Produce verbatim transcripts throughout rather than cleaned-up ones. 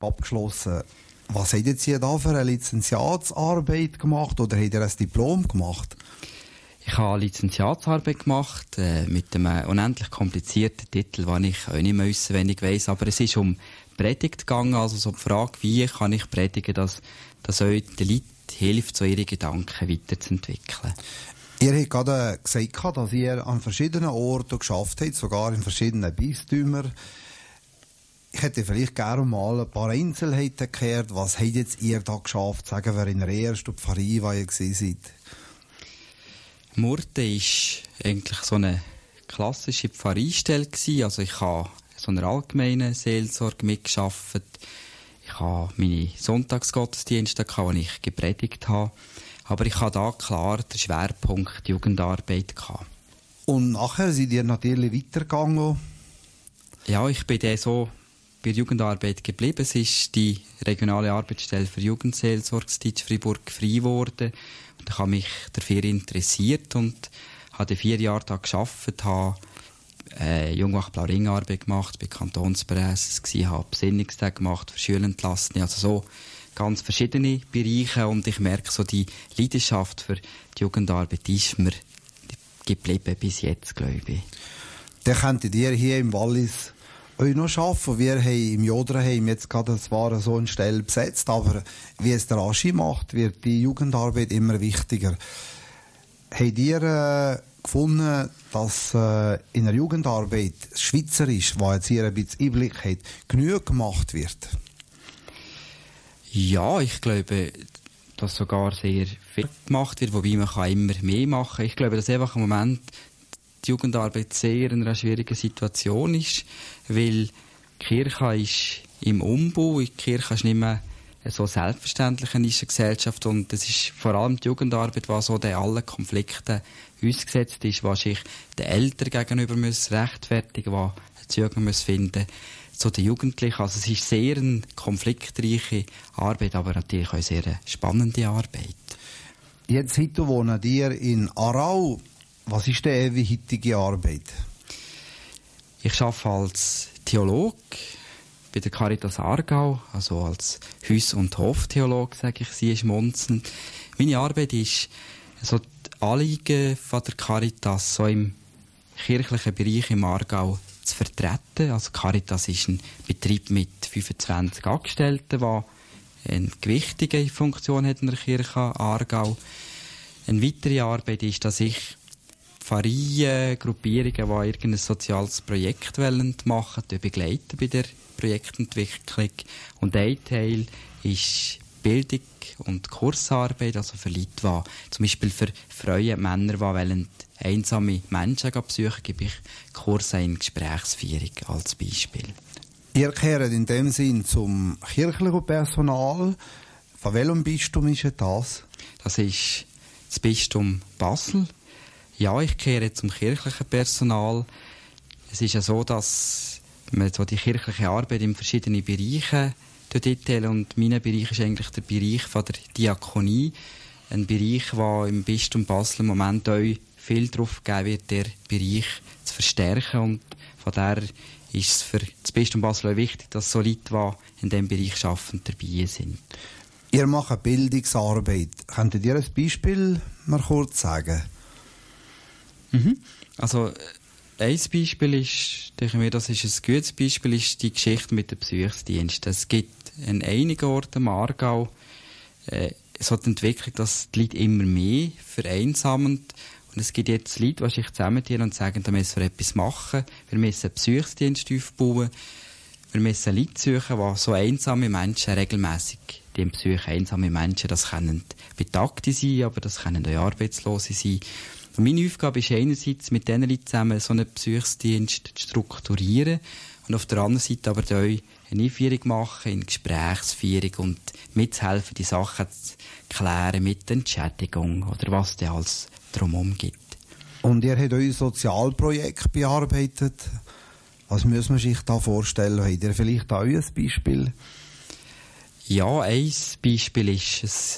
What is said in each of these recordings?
abgeschlossen. Was habt ihr jetzt da für eine Lizenziatsarbeit gemacht oder habt ihr ein Diplom gemacht? Ich habe eine Lizenziatsarbeit gemacht äh, mit einem unendlich komplizierten Titel, den ich auch nicht mehr auswendig weiss. Aber es ist um Predigt gegangen, also so die Frage, wie kann ich predigen, dass, dass euch die Leute hilft, so ihre Gedanken weiterzuentwickeln. Ihr habt gerade gesagt, dass ihr an verschiedenen Orten geschafft habt, sogar in verschiedenen Bistümern. Ich hätte vielleicht gerne mal ein paar Einzelheiten gehört. Was habt jetzt ihr da geschafft? Sagen wir in der ersten Pfarrei, wo ihr gewesen seid. Murten war eigentlich so eine klassische Pfarreistelle. Also ich habe so einer allgemeinen Seelsorge mitgearbeitet. Ich habe meine Sonntagsgottesdienste, wo ich gepredigt habe. Aber ich hatte da klar den Schwerpunkt Jugendarbeit. Und nachher seid ihr natürlich weitergegangen? Ja, ich bin dann so bei der Jugendarbeit geblieben. Es ist die regionale Arbeitsstelle für Jugendseelsorge in Freiburg frei geworden. Und ich habe mich dafür interessiert und habe vier Jahre da gearbeitet, habe äh, Jungwach-Blau-Ring-Arbeit gemacht, bei Kantonspräses gsi, habe Besinnungstage gemacht für Schulentlassene, also so ganz verschiedene Bereiche. Und ich merke, so die Leidenschaft für die Jugendarbeit ist mir geblieben bis jetzt, glaube ich. Dann könntet ihr hier im Wallis euch noch arbeiten. Wir haben im Joderheim jetzt gerade zwar so eine Stelle besetzt, aber wie es der Aschi macht, wird die Jugendarbeit immer wichtiger. Habt ihr äh, gefunden, dass äh, in der Jugendarbeit Schweizerisch, wo jetzt ihr ein bisschen Einblick habt, genug gemacht wird? Ja, ich glaube, dass sogar sehr viel gemacht wird, wobei man kann immer mehr machen kann. Ich glaube, dass einfach im Moment die Jugendarbeit sehr in einer schwierigen Situation ist, weil die Kirche ist im Umbau, die Kirche ist nicht mehr so selbstverständlich in dieser Gesellschaft und es ist vor allem die Jugendarbeit, die so den allen Konflikten ausgesetzt ist, die sich den Eltern gegenüber müssen rechtfertigen müssen, die Zugang müssen finden zu den Jugendlichen. Also es ist sehr eine konfliktreiche Arbeit, aber natürlich auch eine sehr spannende Arbeit. Jetzt heute wohnen ihr in Aarau. Was ist denn eure heutige Arbeit? Ich arbeite als Theologe bei der Caritas Aargau, also als Haus- und Hoftheologe, sage ich sie schmunzelnd. Meine Arbeit ist, so die Anliegen von der Caritas so im kirchlichen Bereich im Aargau zu vertreten. Also Caritas ist ein Betrieb mit fünfundzwanzig Angestellten, der eine gewichtige Funktion hat in der Kirche Aargau. Eine weitere Arbeit ist, dass ich Pfarreien, Gruppierungen, die irgendein soziales Projekt machen wollen, begleiten bei der Projektentwicklung. Und ein Teil ist Bildung und Kursarbeit, also für Leute, die zum Beispiel für Frauen, Männer, die wollen einsame Menschen besuchen, gebe ich Kurse in Gesprächsführung als Beispiel. Ihr kehrt in dem Sinn zum kirchlichen Personal. Von welchem Bistum ist das? Das ist das Bistum Basel. Ja, ich kehre zum kirchlichen Personal. Es ist ja so, dass man so die kirchliche Arbeit in verschiedenen Bereichen einteilt und mein Bereich ist eigentlich der Bereich von der Diakonie. Ein Bereich, der im Bistum Basel im Moment auch viel darauf gegeben wird, den Bereich zu verstärken. Und von daher ist es für das Bistum Basel auch wichtig, dass so Leute, die in diesem Bereich arbeiten, dabei sind. Ihr macht Bildungsarbeit. Könntet ihr ein Beispiel mal kurz sagen? Mhm. Also, ein Beispiel ist, denke ich mir, das ist ein gutes Beispiel, ist die Geschichte mit dem Besuchsdienst. Es gibt an einigen Orten im Aargau äh, so die Entwicklung, dass die Leute immer mehr vereinsamen. Und es gibt jetzt Leute, die sich zusammentun und sagen, da müssen wir etwas machen. Wir müssen einen Besuchsdienst aufbauen. Wir müssen Leute suchen, die so einsame Menschen regelmässig die besuchen. Einsame Menschen, das können Betagte sein, aber das können auch Arbeitslose sein. Und meine Aufgabe ist einerseits, mit diesen Leuten zusammen so einen Besuchsdienst zu strukturieren und auf der anderen Seite aber auch eine Einführung machen in Gesprächsführung und mitzuhelfen, die Sachen zu klären mit Entschädigung oder was da alles drumherum gibt. Und ihr habt euer Sozialprojekt bearbeitet. Was muss man sich da vorstellen? Habt ihr vielleicht auch ein Beispiel? Ja, ein Beispiel ist ein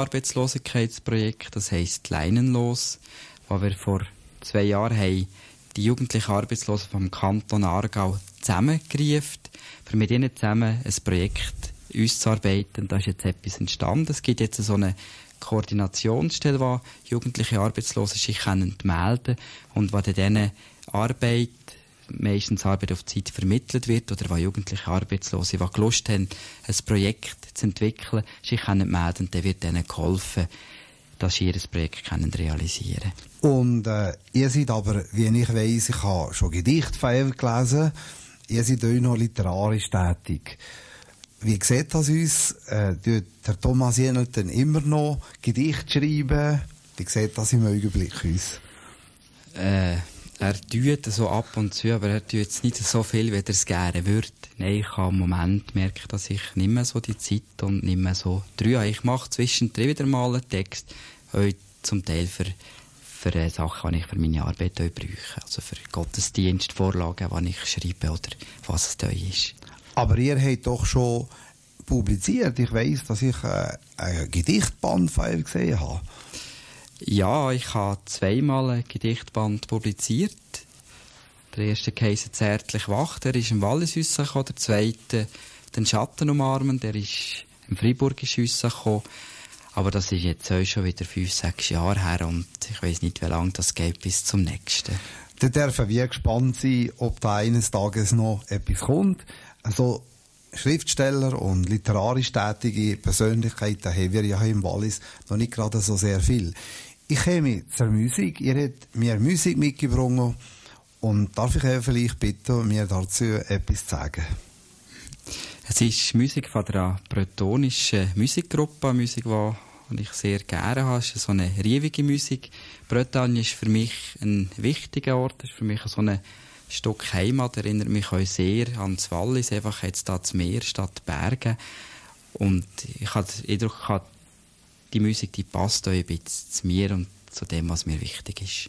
Jugendarbeitslosigkeitsprojekt, das heisst Leinenlos, wo wir vor zwei Jahren haben die jugendlichen Arbeitslosen vom Kanton Aargau zusammengerufen, für mit ihnen zusammen ein Projekt auszuarbeiten. Da ist jetzt etwas entstanden. Es gibt jetzt so eine Koordinationsstelle, wo jugendliche Arbeitslose sich melden können und wo dann Arbeit, meistens Arbeit auf Zeit vermittelt wird, oder wo jugendliche Arbeitslose, die Lust haben, ein Projekt zu entwickeln, sich können melden, dann wird ihnen geholfen, dass sie ihr Projekt können realisieren können. Und äh, ihr seid aber, wie ich weiss, ich habe schon Gedichte gelesen, ihr seid auch noch literarisch tätig. Wie sieht das aus? Äh, tut Herr Thomas Jenelten immer noch Gedichte schreiben? Wie sieht das im Augenblick aus? Äh, er tut so ab und zu, aber er tut jetzt nicht so viel, wie er es gerne würde. Nein, ich habe im Moment merke, dass ich nicht mehr so die Zeit und nicht mehr so drüber. Ich mache zwischendrin wieder mal einen Text, heute zum Teil für, für Sachen, die ich für meine Arbeit brauche. Also für Gottesdienstvorlagen, die ich schreibe oder was es da ist. Aber ihr habt doch schon publiziert. Ich weiss, dass ich äh, ein Gedichtband von euch gesehen habe. Ja, ich habe zweimal ein Gedichtband publiziert. Der erste heisst «Zärtlich wach», der ist im Wallis rausgekommen. Der zweite «Den Schatten umarmen», der ist im Freiburg rausgekommen. Aber das ist jetzt auch schon wieder fünf, sechs Jahre her und ich weiss nicht, wie lange das geht bis zum nächsten. Dann dürfen wir gespannt sein, ob da eines Tages noch etwas kommt. Also Schriftsteller und literarisch tätige Persönlichkeiten haben wir ja im Wallis noch nicht gerade so sehr viel. Ich komme zur Musik. Ihr habt mir Musik mitgebracht und darf ich euch vielleicht bitten, mir dazu etwas zu sagen? Es ist Musik von der bretonischen Musikgruppe, Musik, die ich sehr gerne habe. Es ist so eine rievige Musik. Bretagne ist für mich ein wichtiger Ort, es ist für mich so ein Stück Heimat, erinnert mich auch sehr an das Wallis, einfach jetzt da das Meer statt Berge. Und ich habe den Eindruck, die Musik, die passt auch ein bisschen zu mir und zu dem, was mir wichtig ist.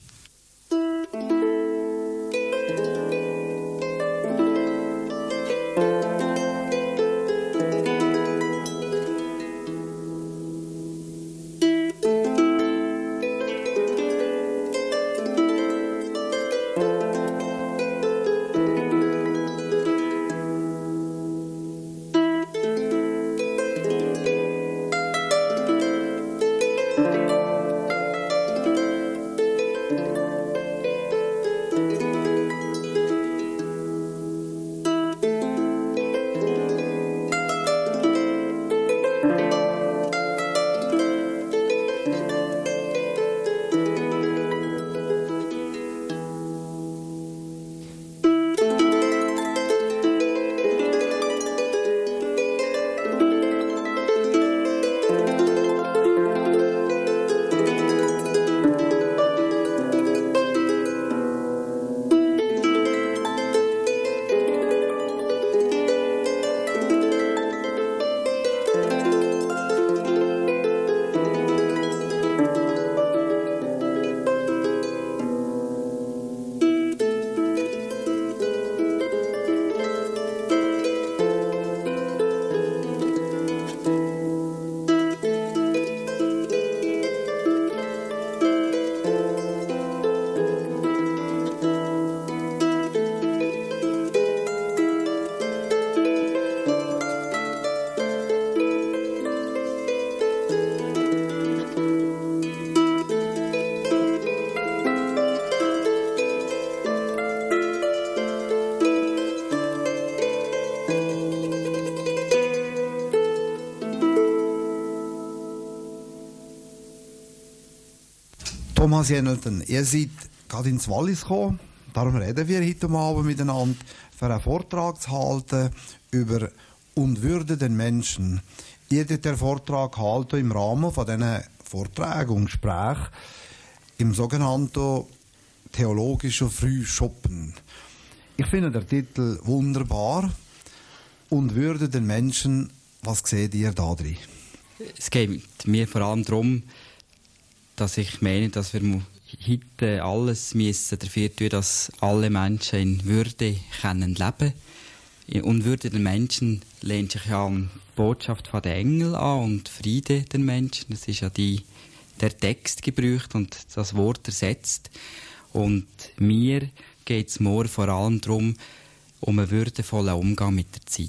Thomas Jenelten, ihr seid gerade ins Wallis gekommen, darum reden wir heute Abend miteinander, für einen Vortrag zu halten über «Und Würde den Menschen». Ihr habt den Vortrag gehalten im Rahmen von diesen Vorträgen und Gesprächen im sogenannten theologischen Frühschoppen. Ich finde den Titel wunderbar. «Und Würde den Menschen», was seht ihr da drin? Es geht mir vor allem darum, dass ich meine, dass wir heute alles müssen dafür tun, dass alle Menschen in Würde können leben. Und Würde den Menschen lehnt sich ja an die Botschaft von den Engeln an und Friede den Menschen. Das ist ja die, der Text gebraucht und das Wort ersetzt. Und wir geht es mir vor allem darum, um einen würdevollen Umgang mit der Zeit.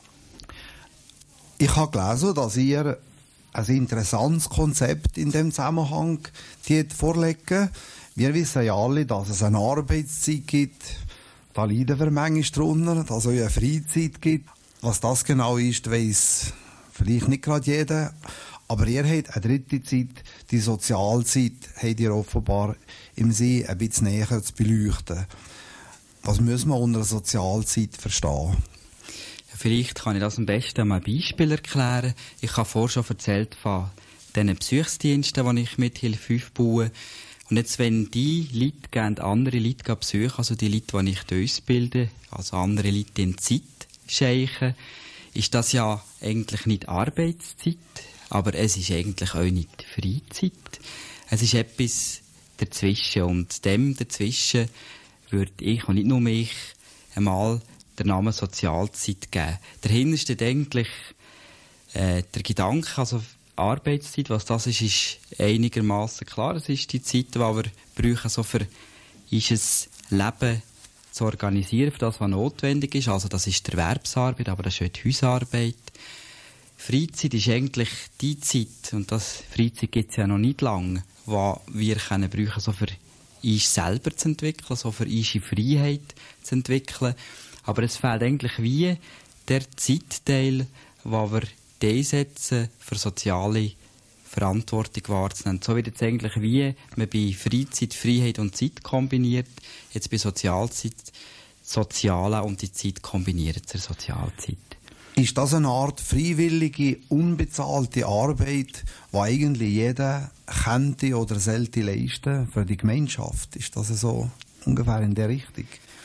Ich habe gelesen, dass ihr ein interessantes Konzept in dem Zusammenhang vorlegen. Wir wissen ja alle, dass es eine Arbeitszeit gibt. Da leiden wir manchmal drunter, dass es auch eine Freizeit gibt. Was das genau ist, weiss vielleicht nicht gerade jeder. Aber ihr habt eine dritte Zeit, die Sozialzeit, habt ihr offenbar im Sinn, ein bisschen näher zu beleuchten. Was müssen wir unter Sozialzeit verstehen? Vielleicht kann ich das am besten mal ein Beispiel erklären. Ich habe vorher schon erzählt von diesen Besuchsdiensten, die ich mithilfe aufbaue. Und jetzt, wenn die Leute gehen, andere Leute besuchen, also die Leute, die ich ausbilde, also andere Leute in Zeit scheichen, ist das ja eigentlich nicht Arbeitszeit, aber es ist eigentlich auch nicht Freizeit. Es ist etwas dazwischen. Und dem dazwischen würde ich, und nicht nur ich, einmal den Namen Sozialzeit geben. Dahinter steht eigentlich äh, der Gedanke, also Arbeitszeit, was das ist, ist einigermaßen klar. Es ist die Zeit, die wir brauchen, so für unser Leben zu organisieren, für das, was notwendig ist. Also das ist die Erwerbsarbeit, aber das ist auch die Hausarbeit. Freizeit ist eigentlich die Zeit, und das Freizeit gibt es ja noch nicht lange, die wir können brauchen, so für uns selber zu entwickeln, so für unsere Freiheit zu entwickeln. Aber es fehlt eigentlich wie der Zeitteil, wo wir einsetzen, für soziale Verantwortung wahrzunehmen. So wird jetzt eigentlich wie man bei Freizeit, Freiheit und Zeit kombiniert, jetzt bei Sozialzeit, Soziale und die Zeit kombiniert zur Sozialzeit. Ist das eine Art freiwillige, unbezahlte Arbeit, die eigentlich jeder könnte oder sollte leisten für die Gemeinschaft? Ist das so ungefähr in der Richtung?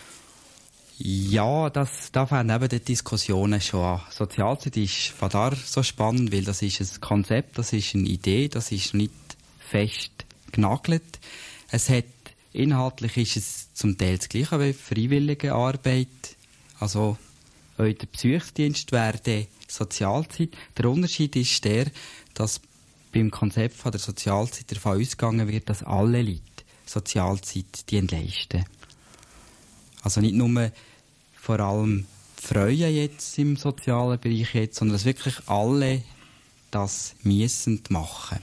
Ja, das, da fangen eben die Diskussionen schon an. Sozialzeit ist von da so spannend, weil das ist ein Konzept, das ist eine Idee, das ist nicht fest genagelt. Es hat, inhaltlich ist es zum Teil das Gleiche wie freiwillige Arbeit. Also, auch der Besuchsdienst wäre Sozialzeit. Der Unterschied ist der, dass beim Konzept von der Sozialzeit davon ausgegangen wird, dass alle Leute Sozialzeit die leisten. Also nicht nur vor allem die Freuen jetzt im sozialen Bereich jetzt, sondern dass wirklich alle das müssen machen.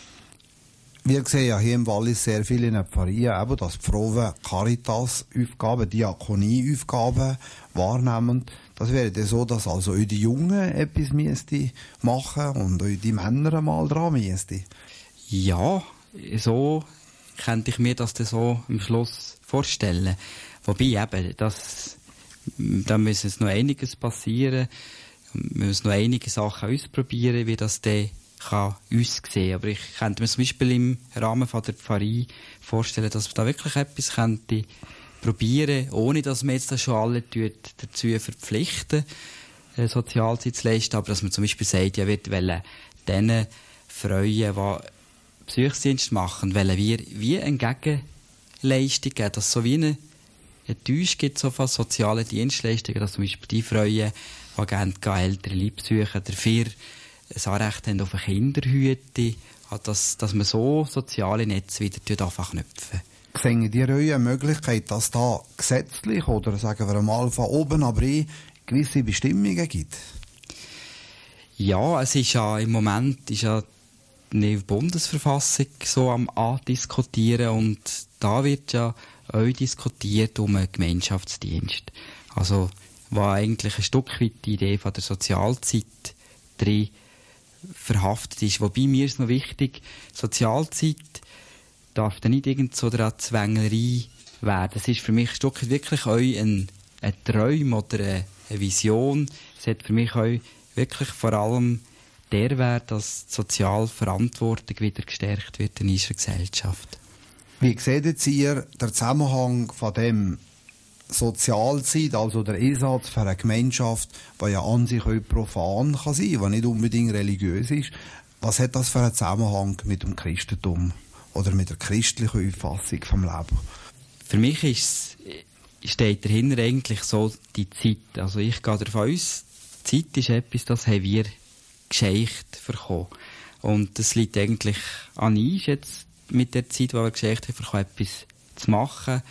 Wir sehen ja hier im Wallis sehr viele in den Pfarreien, eben, dass die Frauen Caritas-Aufgaben, Diakonie-Aufgaben wahrnehmen. Das wäre dann so, dass also auch die Jungen etwas müssten machen und auch die Männer mal dran müssten. Ja, so könnte ich mir das dann so am Schluss vorstellen. Wobei eben, das, da müssen es noch einiges passieren, wir müssen noch einige Sachen ausprobieren, wie das dann kann aussehen. Aber ich könnte mir zum Beispiel im Rahmen von der Pfarrei vorstellen, dass man da wirklich etwas könnte probieren, ohne dass man jetzt das schon alle dazu verpflichten, Sozialzeit zu leisten, aber dass man zum Beispiel sagt, ja, wir wollen denen Freuen, die Besuchsdienst machen, wollen wir wie eine Gegenleistung geben, dass so wie eine Enttäuschung gibt, so von sozialen Dienstleistungen, dass zum Beispiel die Freuen, die gerne ältere Leute besuchen, dafür ein Anrecht haben auf eine Kinderhütte, dass, dass man so soziale Netze wieder knüpfen. Sehen die eine Möglichkeit, dass da gesetzlich oder sagen wir mal von oben ab rein gewisse Bestimmungen gibt? Ja, es ist ja im Moment ist ja die Bundesverfassung so am Andiskutieren und da wird ja auch diskutiert um einen Gemeinschaftsdienst. Also, wo eigentlich ein Stück weit die Idee von der Sozialzeit drin verhaftet ist. Wobei mir ist noch wichtig, Sozialzeit darf dann nicht irgend so eine Zwängerei werden. Es ist für mich ein Stück wirklich auch ein, ein Traum oder eine, eine Vision. Es hat für mich auch wirklich vor allem der Wert, dass die soziale Verantwortung wieder gestärkt wird in unserer Gesellschaft. Wie seht jetzt ihr den Zusammenhang von dem Sozialzeit, also der Einsatz für eine Gemeinschaft, die ja an sich auch profan kann sein, die nicht unbedingt religiös ist? Was hat das für einen Zusammenhang mit dem Christentum oder mit der christlichen Auffassung vom Leben? Für mich ist, steht dahinter eigentlich so die Zeit. Also ich gehe davon aus, die Zeit ist etwas, das haben wir geschenkt bekommen. Und es liegt eigentlich an uns jetzt mit der Zeit, die wir geschenkt haben, etwas zu machen,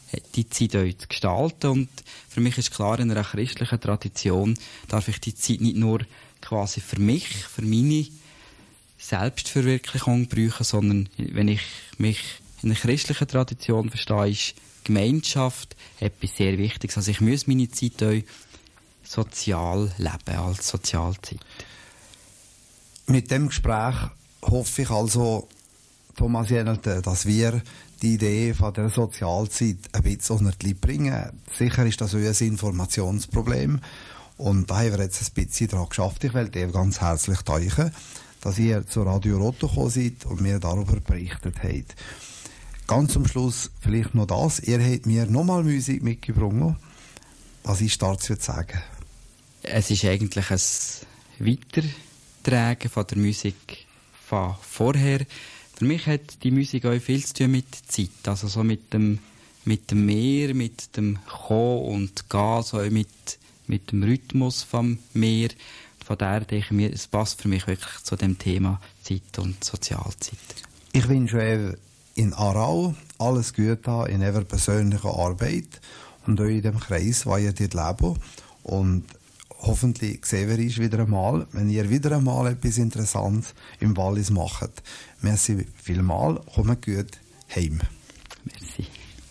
die Zeit auch zu gestalten. Und für mich ist klar, in einer christlichen Tradition darf ich die Zeit nicht nur quasi für mich, für meine Selbstverwirklichung brauchen, sondern wenn ich mich in einer christlichen Tradition verstehe, ist Gemeinschaft etwas sehr Wichtiges. Also ich muss meine Zeit auch sozial leben, als Sozialzeit. Mit dem Gespräch hoffe ich also, Thomas Jennelte, dass wir die Idee von der Sozialzeit ein bisschen unter die Leute bringen. Sicher ist das euer Informationsproblem und da haben wir jetzt ein bisschen daran geschafft. Ich will dir ganz herzlich danken, dass ihr zu Radio Rotto gekommen seid und mir darüber berichtet habt. Ganz zum Schluss vielleicht noch das. Ihr habt mir nochmal Musik mitgebracht. Was ist dazu zu sagen? Es ist eigentlich ein Weitertragen von der Musik von vorher. Für mich hat die Musik auch viel zu tun mit Zeit. Also so mit dem, mit dem Meer, mit dem Kommen und Gehen, so mit, mit dem Rhythmus vom Meer. Von daher denke ich mir, es passt für mich wirklich zu dem Thema Zeit und Sozialzeit. Ich wünsche euch in Aarau alles Gute in eurer persönlichen Arbeit und euch in dem Kreis, wo ihr dort lebt. Und hoffentlich sehen wir uns wieder einmal, wenn ihr wieder einmal etwas Interessantes im Wallis macht. Merci vielmals, kommt gut heim. Merci.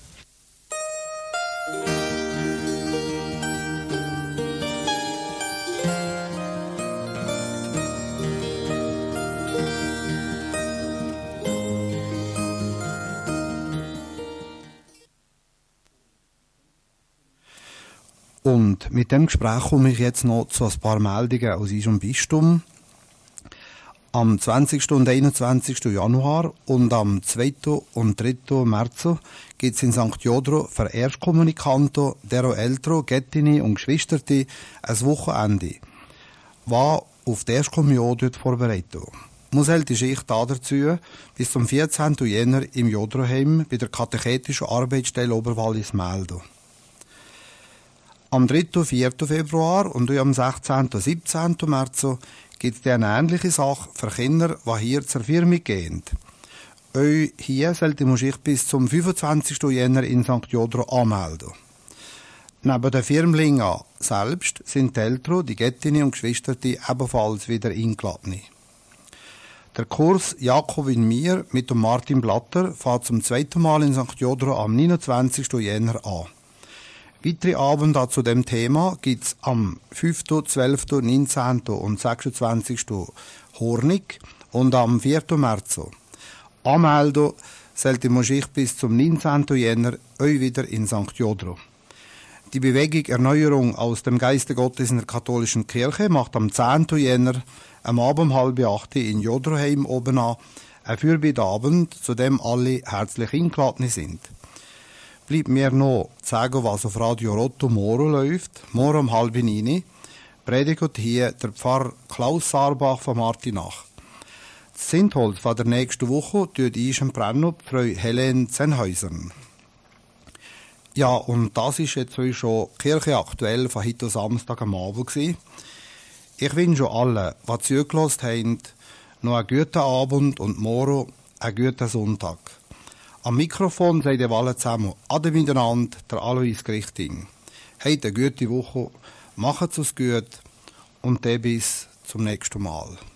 Und mit dem Gespräch komme ich jetzt noch zu ein paar Meldungen aus unserem Bistum. Am zwanzigsten und einundzwanzigsten Januar und am zweiten und dritten März gibt es in Sankt Jodro für Erstkommunikanten, dero Eltern, Gättini und Geschwisterte ein Wochenende, was auf die Erstkommunion vorbereitet. Muss hält die Schicht dazu bis zum vierzehnten Jänner im Jodroheim bei der katechetischen Arbeitsstelle Oberwallis melden. Am dritten und vierten Februar und am sechzehnten und siebzehnten März gibt es eine ähnliche Sache für Kinder, die hier zur Firma gehen. Euch hier sollte man sich bis zum fünfundzwanzigsten Jänner in Sankt Jodro anmelden. Neben den Firmlingen selbst sind die Eltern, die Gättini und Geschwisterte ebenfalls wieder eingeladen. Der Kurs Jakob in mir mit dem Martin Blatter fährt zum zweiten Mal in Sankt Jodro am neunundzwanzigsten Jänner an. Weitere Abende zu dem Thema gibt es am fünften, zwölften, neunzehnten und sechsundzwanzigsten Hornig und am vierten März. Anmelden sollte man sich bis zum neunzehnten Jänner euch wieder in Sankt Jodro. Die Bewegung Erneuerung aus dem Geiste Gottes in der katholischen Kirche macht am zehnten Jänner am Abend um halb acht in Jodroheim oben an ein Fürbittagabend, zu dem alle herzlich eingeladen sind. Bleibt mir noch zu sagen, was auf Radio Rotto morgen läuft. Morgen um halb neun predigt hier der Pfarrer Klaus Saarbach von Martinach. Das Zündholz von der nächsten Woche tut ich im Brenno Frau Helene Zenhäusern. Ja, und das ist jetzt schon Kirche aktuell von heute Samstag am Abend gewesen. Ich wünsche allen, die zugelassen haben, noch einen guten Abend und morgen einen guten Sonntag. Am Mikrofon seid ihr alle zusammen. Ade miteinander, der Alois Grichting. Habt eine gute Woche, macht's es gut und dann bis zum nächsten Mal.